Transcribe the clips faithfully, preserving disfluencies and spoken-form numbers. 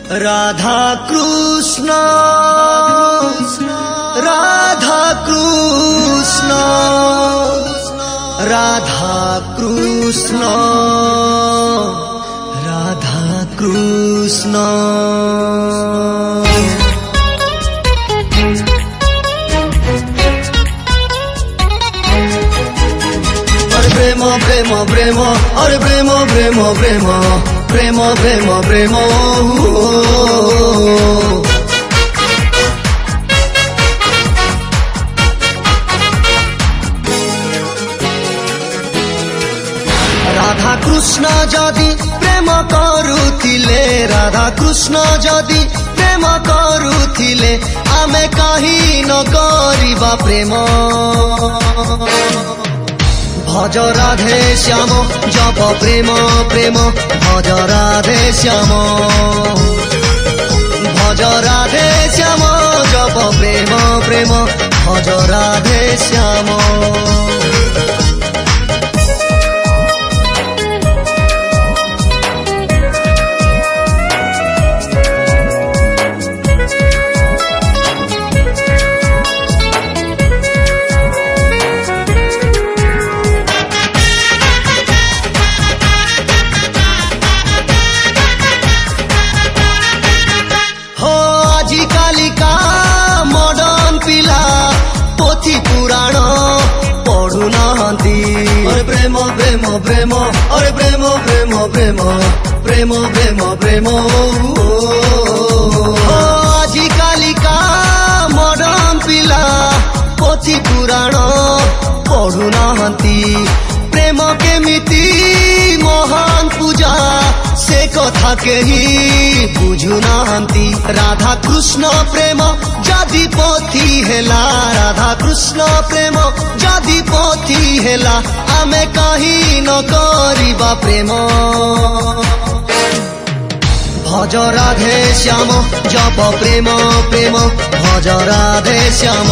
राधा कृष्ण राधा कृष्ण राधा कृष्ण राधा कृष्ण। प्रेम प्रेम प्रेम अरे प्रेम प्रेम प्रेम प्रेम प्रेम प्रेम। राधा कृष्ण जदि प्रेम करुथिले राधा कृष्ण जदि प्रेम करुथिले आमे काहे न करिबा प्रेम। भज राधे श्याम जप प्रेम प्रेम भज राधे श्याम भज राधे श्याम जप प्रेम प्रेम भज राधे श्याम। पुराण पढ़ु नाहंती अरे प्रेम प्रेम प्रेम अरे प्रेम प्रेम प्रेम प्रेम प्रेम प्रेम। आजि कालिका मॉडर्न पिला पोथी पुराण पढ़ु नाहंती प्रेम केमिति महान पूजा से कथा केही बुझु नाहंती। राधा कृष्ण प्रेम जदि पोथी हेला राधा कृष्ण प्रेम जदि पोथी हेला आमे काहे न करिबा प्रेम। भज राधे श्याम जप प्रेम प्रेम भज राधे श्याम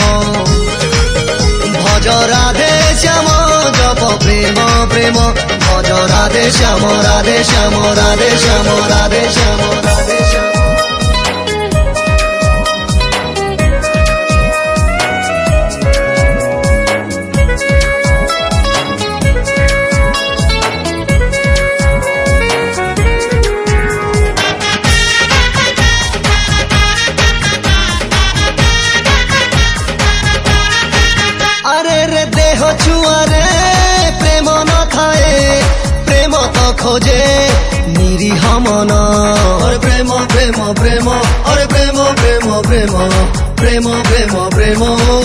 भज राधे श्याम जप प्रेम प्रेम भज राधे श्याम राधे श्याम राधे श्याम राधे श्याम राधे श्याम। छुआरे प्रेम न थाए प्रेम तो खोजे निरीह मन अरे प्रेम प्रेम प्रेम अरे प्रेम प्रेम प्रेम प्रेम प्रेम प्रेम।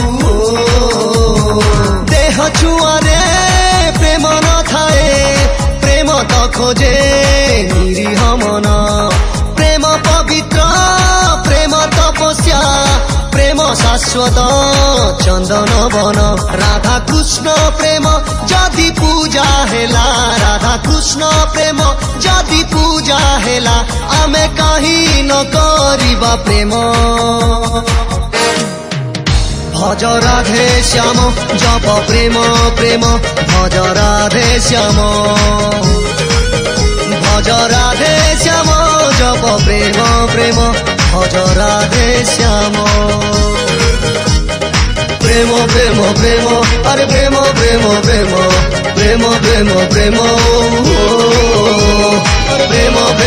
देह छुआरे प्रेम न थाए प्रेम तो खोजे निरीह मन प्रेम पवित्र प्रेम तपस्या प्रेम शाश्वत चंदन वन। राधा कृष्ण प्रेम जदि पूजा हेला राधा कृष्ण प्रेम जदि पूजा हेला आमे काहे न करिबा प्रेम। भज राधे श्याम जप प्रेम प्रेम भज राधे श्याम भज राधे श्याम जप प्रेम प्रेम भज राधे श्याम। प्रेम प्रेम प्रेम अरे प्रेम प्रेम प्रेम प्रेम प्रेम प्रेम अरे प्रेम